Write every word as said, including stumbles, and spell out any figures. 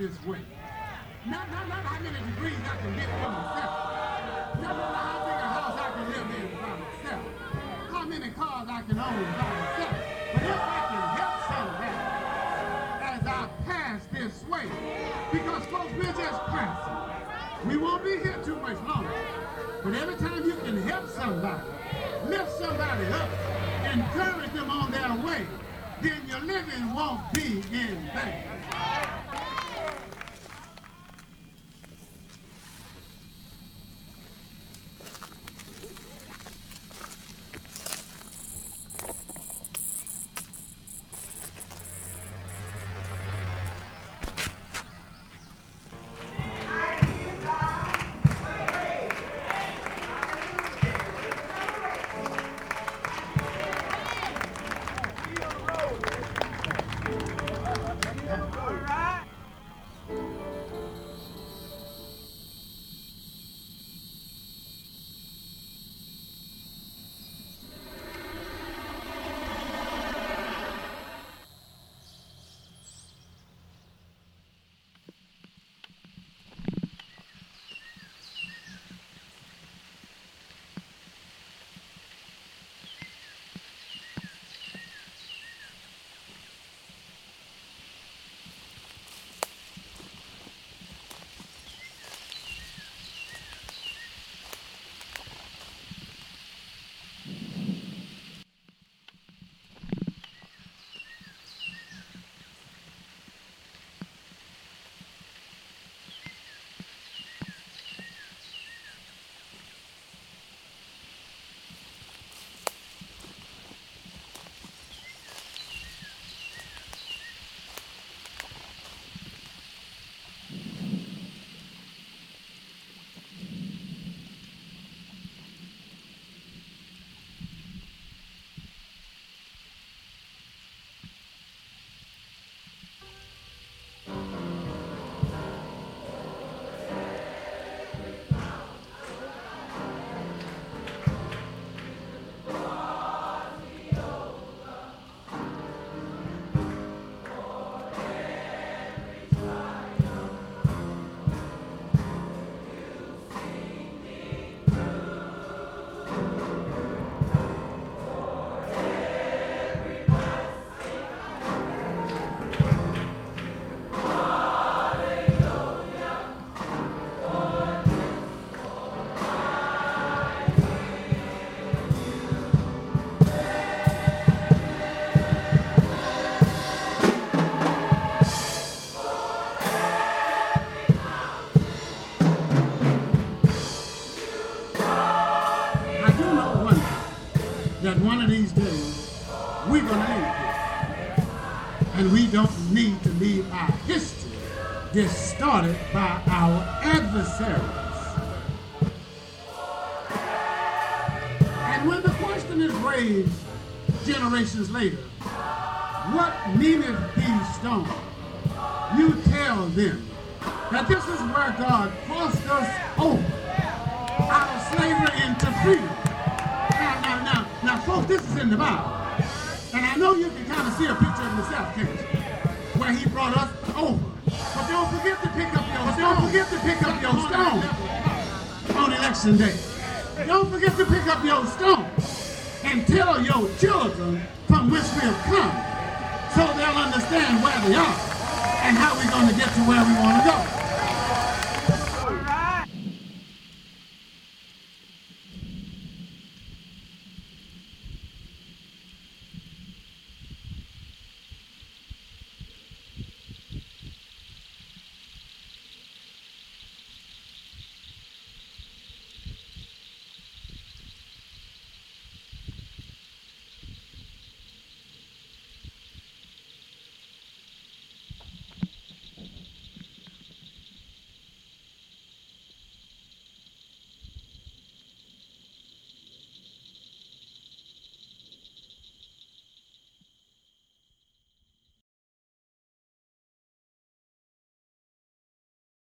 this way. Not, not, not how many degrees I can get for myself. Not, not how big a house I can live in by myself. How many cars I can own by myself. But if I can help somebody as I pass this way, because folks, we're just passing. We won't be here too much longer. But every time you can help somebody, lift somebody up, encourage them on their way, then your living won't be in vain. That one of these days, we're going to leave here. And we don't need to leave our history distorted by our adversaries. And when the question is raised generations later, what meaneth these stones? You tell them that this is where God crossed us over out of slavery into freedom. Now, now, now, now, folks, this is in the Bible. And I know you can kind of see a picture of yourself, can't you? Where he brought us over. But don't forget to pick up your but don't forget to pick up your stone on election day. Don't forget to pick up your stone and tell your children from which we have come so they'll understand where they are and how we're going to get to where we want to go.